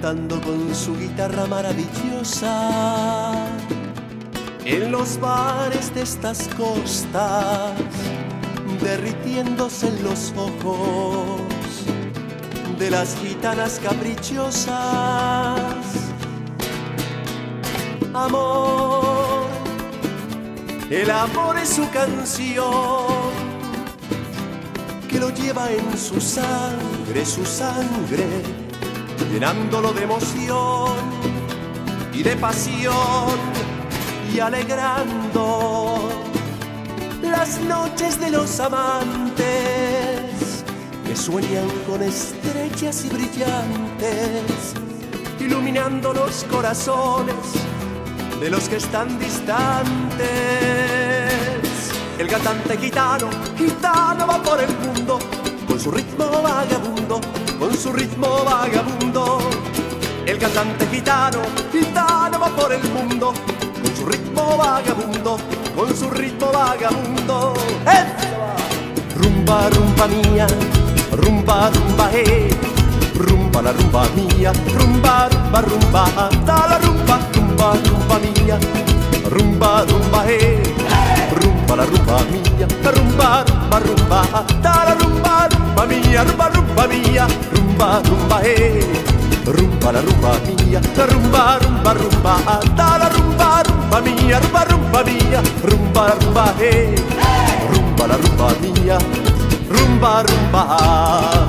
cantando con su guitarra maravillosa en los bares de estas costas, derritiéndose en los ojos de las gitanas caprichosas. Amor, el amor es su canción, que lo lleva en su sangre, llenándolo de emoción y de pasión y alegrando las noches de los amantes que sueñan con estrellas y brillantes, iluminando los corazones de los que están distantes. El cantante gitano, gitano va por el mundo con su ritmo vagabundo, con su ritmo vagabundo. El cantante gitano, gitano va por el mundo con su ritmo vagabundo, con su ritmo vagabundo. Rumba, rumba mía, rumba, rumba, rumba la rumba mía, rumba, rumba, rumba, da la rumba, rumba, rumba mía, rumba, rumba, rumba la rumba mía, rumba, rumba, rumba, da la rumba, rumba mía, rumba, rumba mía, rumba, rumba, rumba la rumba mía, la rumba, rumba, rumba, da la rumba, rumba mía, rumba, rumba mía, rumba, rumba, rumba la rumba mía, rumba, rumba.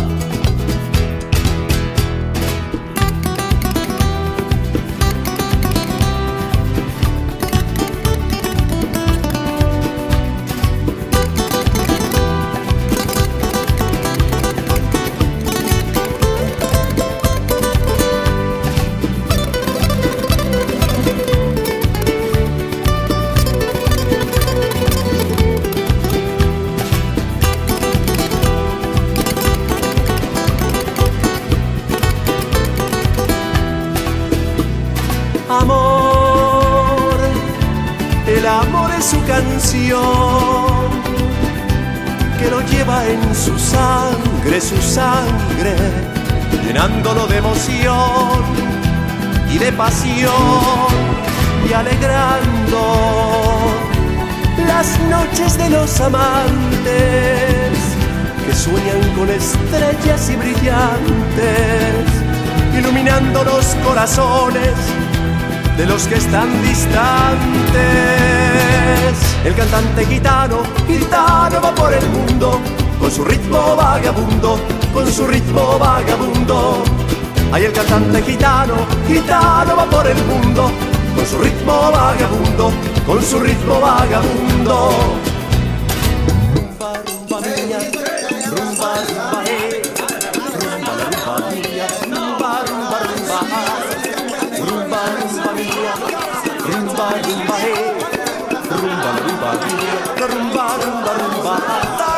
Amor, el amor es su canción, que lo lleva en su sangre, llenándolo de emoción y de pasión y alegrando las noches de los amantes que sueñan con estrellas y brillantes, iluminando los corazones de los que están distantes. El cantante gitano, gitano va por el mundo con su ritmo vagabundo, con su ritmo vagabundo. Ay, el cantante gitano, gitano va por el mundo con su ritmo vagabundo, con su ritmo vagabundo. Rumba, rumba mía, rumba, rumba, rumba la rumba mía, rumba, rumba, rumba. Rumba, rumba mía, rumba, rumba, rumba, rumba mía, rumba, rumba, rumba.